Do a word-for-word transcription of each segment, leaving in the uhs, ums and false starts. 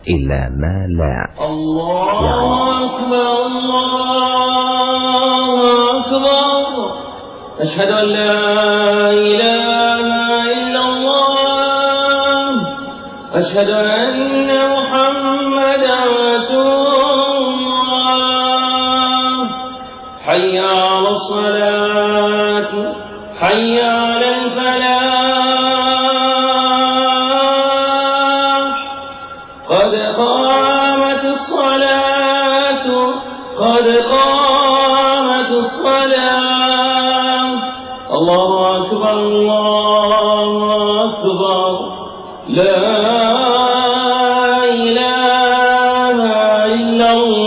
إلى ما لا. الله أكبر الله أكبر. أشهد أن لا إله إلا الله. أشهد أن محمدا رسول الله. حي على الصلاة حي على الفلاح. قد قامت الصلاة قد قامت الصلاة. الله أكبر الله أكبر. لا إله إلا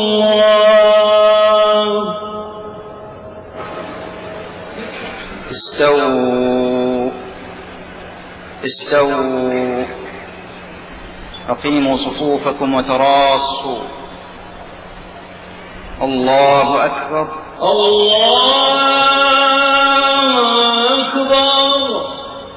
الله. استووا استووا أقيموا صفوفكم وتراصوا. الله أكبر الله أكبر.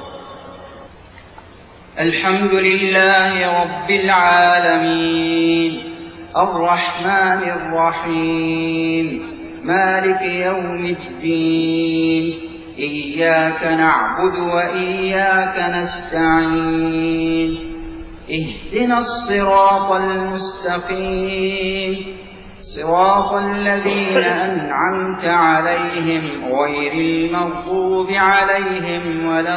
الحمد لله رب العالمين الرحمن الرحيم مالك يوم الدين. إياك نعبد وإياك نستعين. اهدنا الصراط المستقيم صراط الذين أنعمت عليهم غير المغضوب عليهم ولا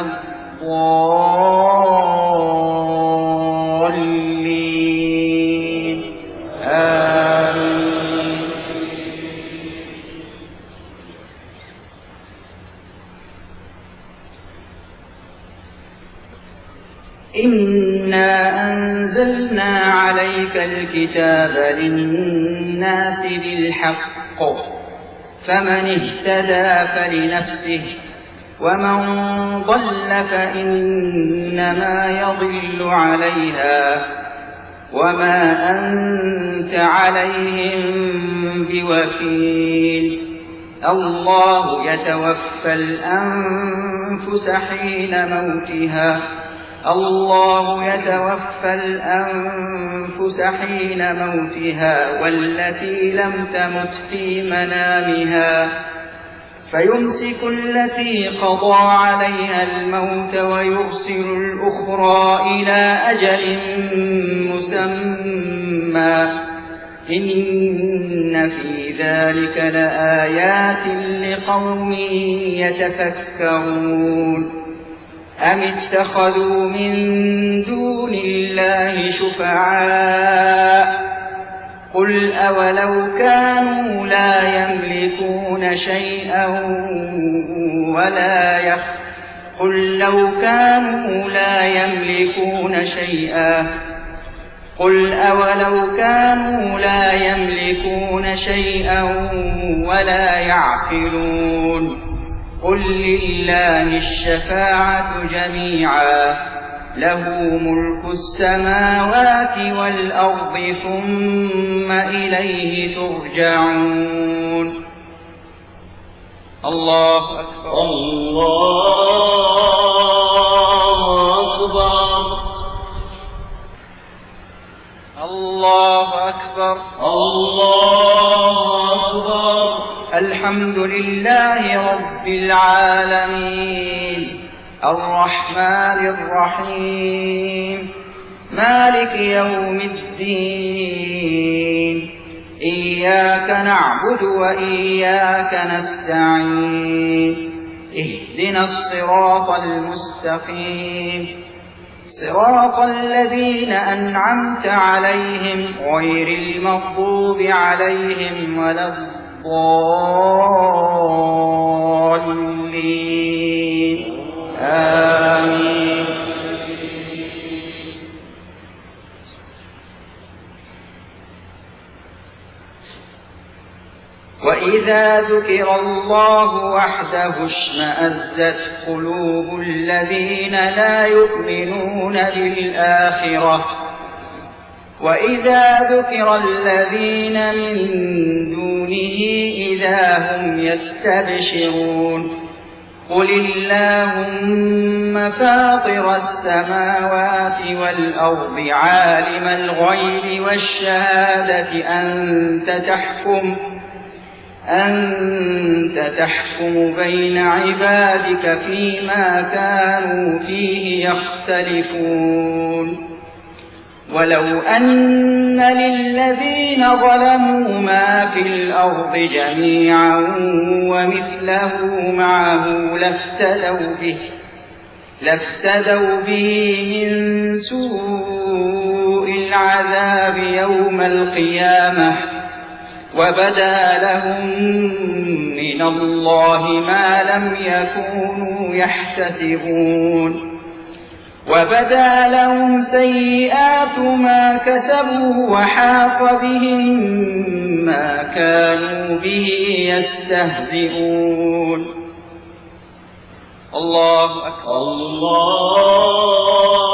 الضالين. آمين. إنا أنزلنا عليك الكتاب للناس بالحق فمن اهتدى فلنفسه ومن ضل فإنما يضل عليها وما أنت عليهم بوكيل. الله يتوفى الأنفس حين موتها الله يتوفى الأنفس حين موتها والتي لم تمت في منامها فيمسك التي قضى عليها الموت ويرسل الأخرى إلى أجل مسمى. إن في ذلك لآيات لقوم يتفكرون. أم اتخذوا من دون الله شفعاء قل أولو كانوا لا يملكون شيئا ولا يخ قل لو كانوا لا يملكون شيئا قل أولو كانوا لا يملكون شيئا ولا يعقلون. قل لله الشفاعة جميعا له ملك السماوات والأرض ثم إليه ترجعون. الله أكبر الله أكبر الله أكبر الله أكبر. الحمد لله رب العالمين الرحمن الرحيم مالك يوم الدين. إياك نعبد وإياك نستعين. اهدنا الصراط المستقيم صراط الذين أنعمت عليهم غير المغضوب عليهم ولا الضالين. آمين. وإذا ذكر الله وحده اشمأزت قلوب الذين لا يؤمنون بالآخرة وإذا ذكر الذين من دونه إذا هم يستبشرون. قل اللهم فاطر السماوات والأرض عالم الغيب والشهادة أنت تحكم أنت تحكم بين عبادك فيما كانوا فيه يختلفون ولو أن للذين ظلموا ما في الأرض جميعا ومثله معه لافتدوا به لافتدوا به من سوء العذاب يوم القيامة وبدا لهم من الله ما لم يكونوا يحتسبون وبدا لهم سيئات ما كسبوا وحاق بهم ما كانوا به يستهزئون الله أكبر الله